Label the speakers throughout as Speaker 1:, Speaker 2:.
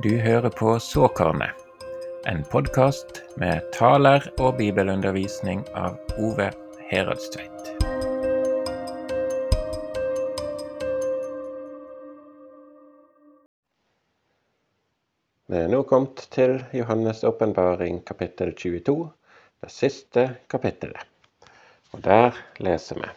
Speaker 1: Du hører på Såkornet, en podcast med taler og bibelundervisning av Ove Heradstveit. Vi er nå kommet til Johannes åpenbaring kapittel 22, det siste kapittelet. Og der leser vi.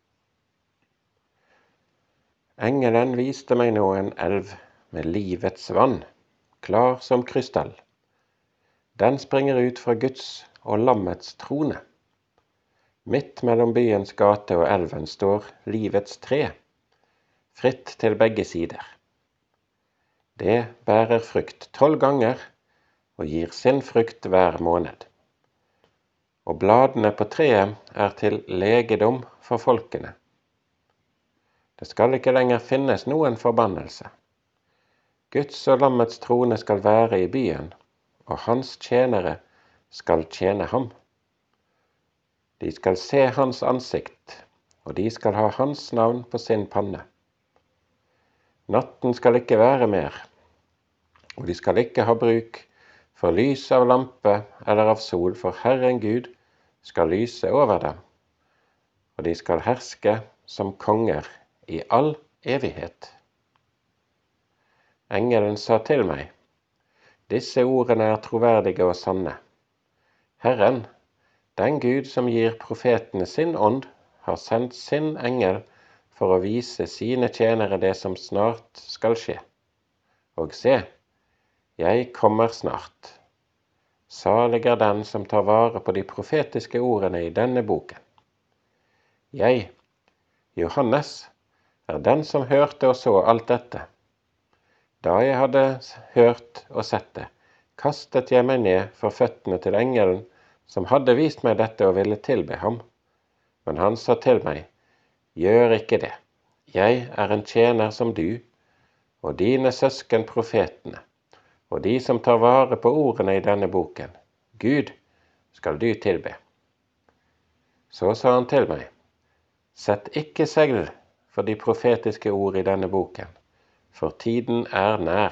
Speaker 1: Engelen viste meg nå en elv med livets vann, klar som krystall. Den springer ut fra Guds og lammets trone. Midt mellom byens gate og elven står livets tre, fritt til begge sider. Det bærer frukt 12 ganger og gir sin frukt hver måned. Og bladene på treet er til legedom for folkene. Det skal ikke lenger finnes noen forbannelse. Guds og lammets trone skal være i byen, og hans tjenere skal tjene ham. De skal se hans ansikt, og de skal ha hans navn på sin panne. Natten skal ikke være mer, og de skal ikke ha bruk for lys av lampe eller av sol, for Herren Gud skal lyse over dem, og de skal herske som konger i all evighet. Engelen sa til meg, disse ordene er troverdige og sanne. Herren, den Gud som gir profetene sin ånd, har sendt sin engel for å vise sine tjenere det som snart skal skje. Og se, jeg kommer snart. Salig er den som tar vare på de profetiske ordene i denne boken. Jeg, Johannes, er den som hørte og så alt dette. Da jeg hadde hørt og sett det, kastet jeg meg ned for føttene til engelen som hadde vist meg dette og ville tilbe ham. Men han sa til meg, gjør ikke det. Jeg er en tjener som du, og dine søsken profetene, og de som tar vare på ordene i denne boken. Gud skal du tilbe. Så sa han til meg, sett ikke segl for de profetiske ord i denne boken, for tiden er nær.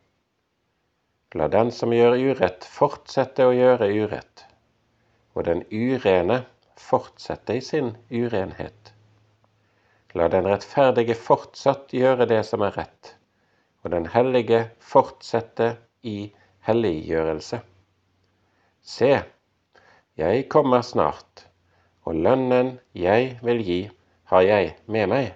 Speaker 1: La den som gjør urett fortsette å gjøre urett, og den urene fortsette i sin urenhet. La den rettferdige fortsatt gjøre det som er rett, og den hellige fortsette i helliggjørelse. Se, jeg kommer snart, og lønnen jeg vil gi, har jeg med meg.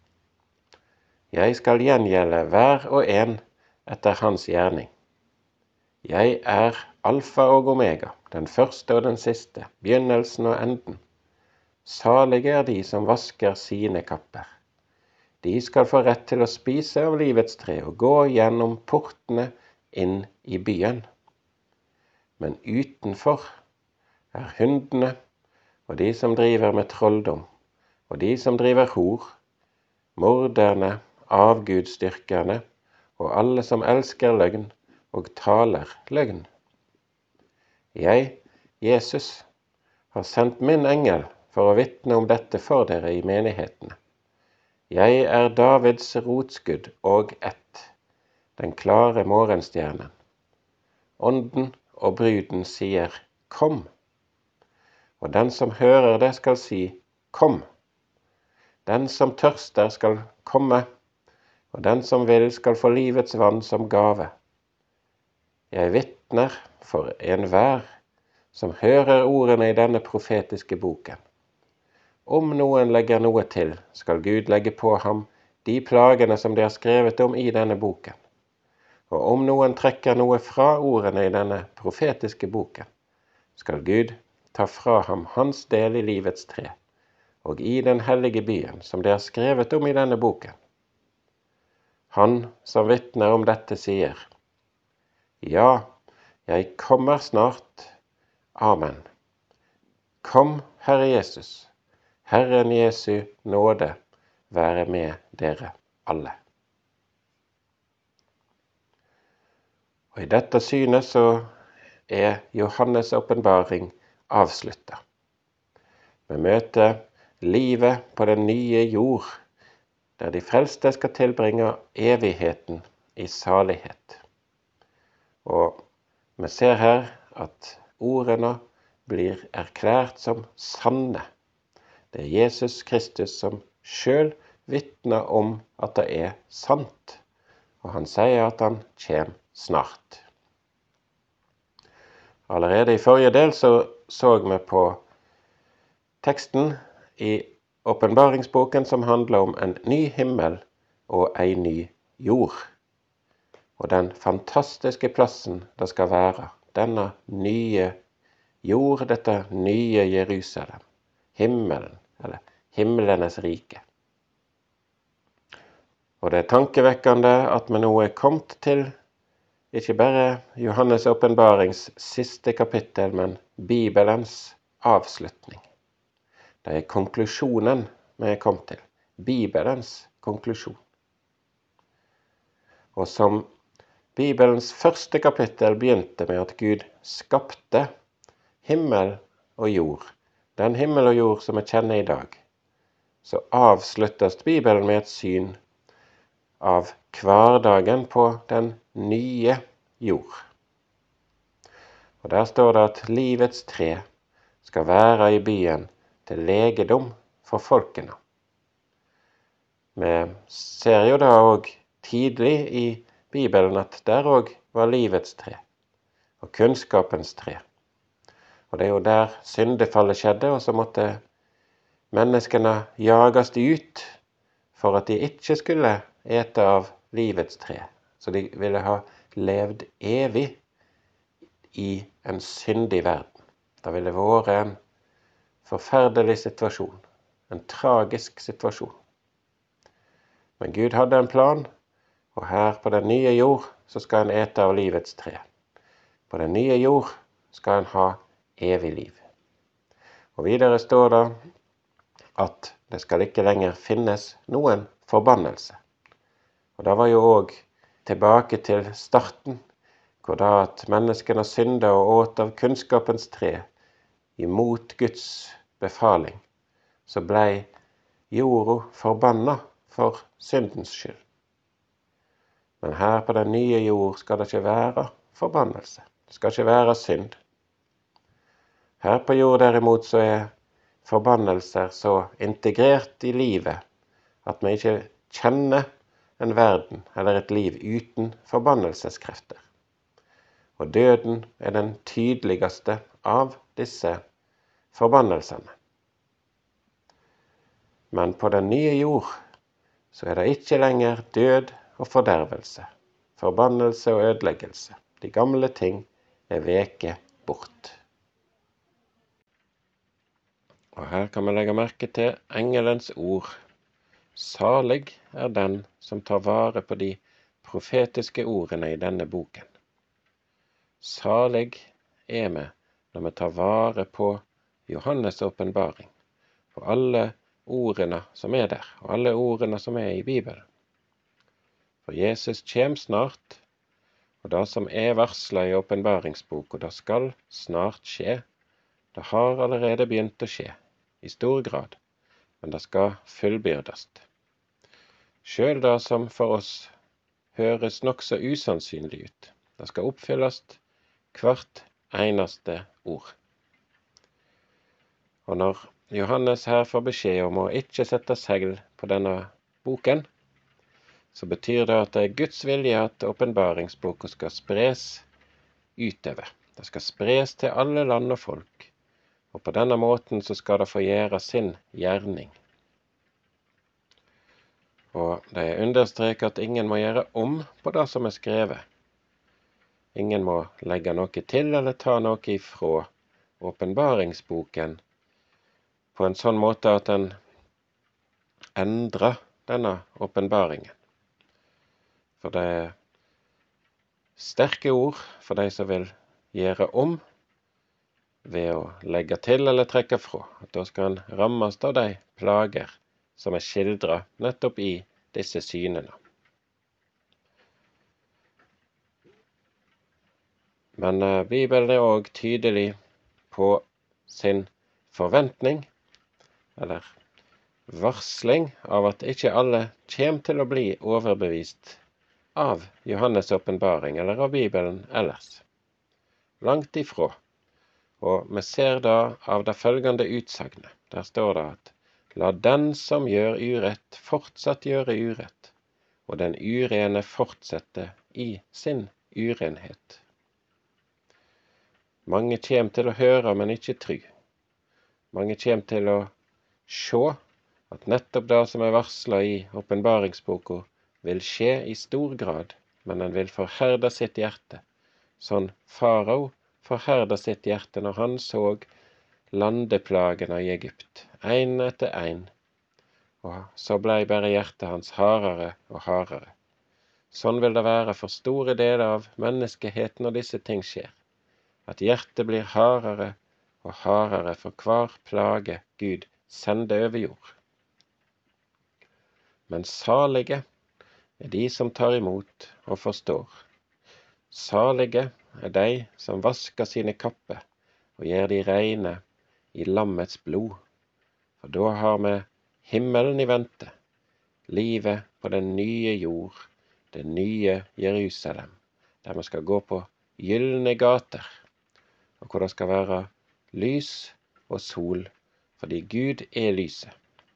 Speaker 1: Jeg skal gjengjelde hver og en etter hans gjerning. Jeg er alfa og omega, den første og den siste, begynnelsen og enden. Salige er de som vasker sine kapper. De skal få rett til å spise av livets tre og gå gjennom portene inn i byen. Men utenfor er hundene og de som driver med trolldom, og de som driver hor, morderne, avgudsdyrkerne og alle som elsker løgn og taler løgn. Jeg, Jesus, har sendt min engel for å vitne om dette for dere i menighetene. Jeg er Davids rotskudd og ett, den klare morgenstjernen. Ånden og bruden sier, kom. Og den som hører det skal si, kom. Den som tørster skal komme, og den som vil skal få livets vann som gave. Jeg vitner for enhver som hører ordene i denne profetiske boken. Om noen legger noe til, skal Gud legge på ham de plagene som de har skrevet om i denne boken. Og om noen trekker noe fra ordene i denne profetiske boken, skal Gud ta fra ham hans del i livets tre, og i den hellige byen som de har skrevet om i denne boken. Han som vitner om dette sier, ja, jeg kommer snart. Amen. Kom, Herre Jesus, Herren Jesu nåde være med dere alle. Og i dette synet så er Johannes åpenbaring avsluttet. Vi møter livet på den nye jord, der de frelste skal tilbringe evigheten i salighet. Og vi ser her at ordene blir erklært som sanne. Det er Jesus Kristus som selv vitner om at det er sant, og han sier at han kommer snart. Allerede i forrige del så vi på teksten i åpenbaringsboken som handler om en ny himmel og en ny jord. Og den fantastiske plassen det skal være, denne nye jord, dette nye Jerusalem, himmelen, eller himmelenes rike. Og det er tankevekkende at vi nå er kommet til ikke bare Johannes' åpenbarings siste kapittel, men Bibelens avslutning. Det er konklusjonen vi er kommet til. Bibelens konklusjon. Og som Bibelens første kapittel begynte med at Gud skapte himmel og jord, den himmel og jord som vi kjenner i dag, så avsluttes Bibelen med et syn av hverdagen på den nye jord. Og der står det at livets tre skal være i byen til legedom for folkene. Vi ser jo da også tidlig i Bibelen at der også var livets tre og kunnskapens tre. Og det er jo der syndefallet skjedde, og så måtte menneskene jages ut for at de ikke skulle ete av livets tre. Så de ville ha levd evig i en syndig verden. Det ville vært en forferdelig situasjon, en tragisk situasjon. Men Gud hadde en plan, og her på den nye jord så skal en ete av livets tre. På den nye jord skal en ha evig liv. Og videre står det at det skal ikke lenger finnes noen forbannelse. Og det var jo også tilbake til starten, hvor da at menneskene syndet og åt av kunnskapens tre imot Guds befaling, så blei jorda forbanna for syndens skyld. Men her på den nye jord skal det ikke være forbannelse. Det skal ikke være synd. Her på jord derimot så er forbannelser så integrert i livet at vi ikke kjenner en verden eller et liv uten forbannelseskrefter. Og døden er den tydeligste av disse forbannelsene. Men på den nye jord så er det ikke lenger død og fordervelse, forbannelse og ødeleggelse. De gamle ting er veke bort. Og her kan vi legge merke til engelens ord. Salig er den som tar vare på de profetiske ordene i denne boken. Salig er vi når vi tar vare på Johannes' åpenbaring, på alle ordene som er der, og alle ordene som er i Bibelen. For Jesus kommer snart, og det som er varslet i åpenbaringsboken, det skal snart skje. Det har allerede begynt å skje, i stor grad, men det skal fullbyrdes. Selv det som for oss høres nok så usannsynlig ut, det skal oppfylles hvert eneste ord. Og når Johannes her får beskjed om å ikke sette segl på denne boken, så betyr det at det er Guds vilje at åpenbaringsboken skal spres utover. Det skal spres til alle land og folk, og på denne måten så skal det få gjøre sin gjerning. Og det er understreket at ingen må gjøre om på det som er skrevet. Ingen må legge noe til eller ta noe ifra åpenbaringsboken på en sånn måte at den endrer denne åpenbaringen. For det er sterke ord for de som vil gjøre om ved å legge til eller trekke fra. At da skal en rammes av de plager som er skildret nettopp i disse synene. Men Bibelen er også tydelig på sin forventning, eller varsling av at ikke alle kommer til å bli overbevist av Johannes' åpenbaring eller av Bibelen ellers. Langt ifra. Og vi ser da av det følgende utsagnet. Der står det at la den som gjør urett fortsatt gjøre urett, og den urene fortsette i sin urenhet. Mange kommer til å høre, men ikke tro. Mange kommer til å se at nettopp det som varslet i åpenbaringsboka vil skje i stor grad, men den vil forherde sitt hjerte. Sånn farao forherdet sitt hjerte når han så landeplagene i Egypt, en etter en, og så ble bare hjertet hans hardere og hardere. Sånn vil det være for store deler av menneskeheten når disse ting skjer, at hjertet blir hardere og hardere for hver plage Gud sender over jord. Men salige de som tar imot og forstår. Salige de som vasker sine kapper og gjør de reine i lammets blod, for da har vi himmelen i vente, livet på den nye jord, det nye Jerusalem, der vi skal gå på gyllene gater, og hvor det skal være lys og sol, fordi Gud lyset.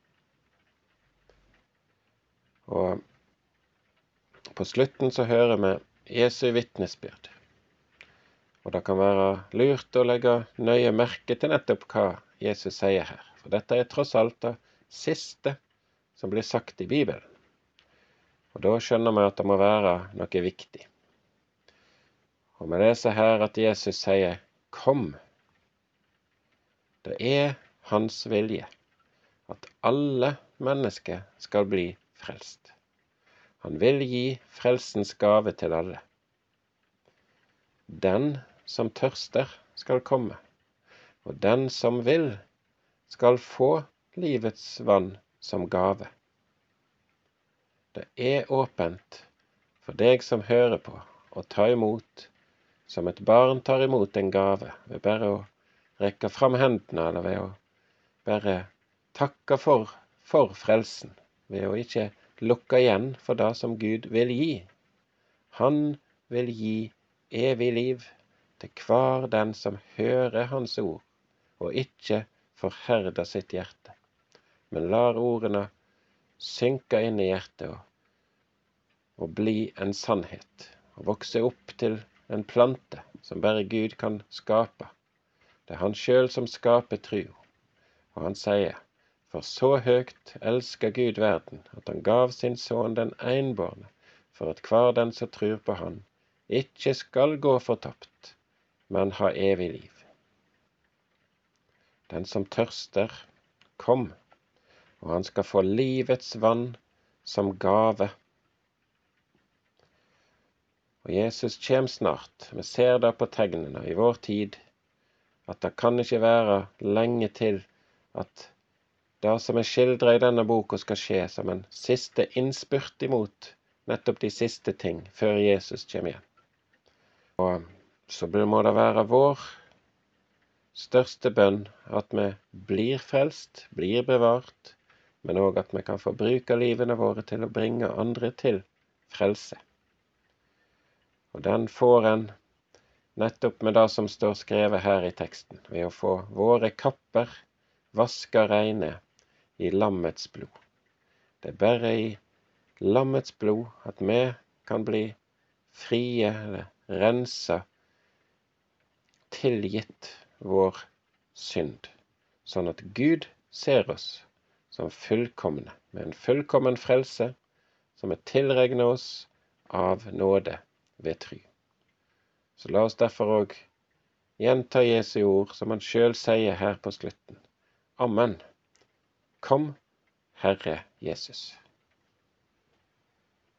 Speaker 1: Og på slutten så hører vi Jesu vitnesbyrd. Og det kan være lurt å legge nøye merke til nettopp hva Jesus sier her. For dette tross alt det siste som blir sagt i Bibelen. Og da skjønner vi at det må være noe viktig. Og vi leser her at Jesus sier, kom. Det hans vilje at alle mennesker skal bli frelst. Han vil gi frelsens gave til alle. Den som tørster skal komme, og den som vil skal få livets vann som gave. Det åpent for deg som hører på, å ta imot, som et barn tar imot en gave, ved bare å rekke fram hendene, eller ved å bare takke for frelsen, ved å ikke lukke igjen for det som Gud vil gi. Han vil gi evig liv til hver den som hører hans ord, og ikke forherder sitt hjerte, men lar ordene synke inn i hjertet og bli en sannhet, og vokse opp til en plante som bare Gud kan skape. Det han selv som skaper tro, og han sier, for så høgt elsker Gud verden, at han gav sin sønn den enbårne, for at hver den som tror på han, ikke skal gå fortapt, men ha evig liv. Den som tørster, kom, og han skal få livets vann som gave. Og Jesus kommer snart. Vi ser det på tegnene i vår tid, at det kan ikke være lenge til at det som skildret i denne boka skal skje som en siste innspurt imot nettopp de siste ting før Jesus kommer igjen. Og så må det være vår største bønn at vi blir frelst, blir bevart, men også at vi kan få bruke livene våre til å bringe andre til frelse. Og den får en nettopp med det som står skrevet her i teksten, ved å få våre kapper vaska reine i lammets blod. Det bare i lammets blod at vi kan bli frie, eller rensa, tilgitt vår synd, sånn at Gud ser oss som fullkomne, med en fullkommen frelse som tilregnet oss av nåde ved tro. Så la oss derfor også gjenta Jesu ord som han selv sier her på slutten. Amen. Kom, Herre Jesus.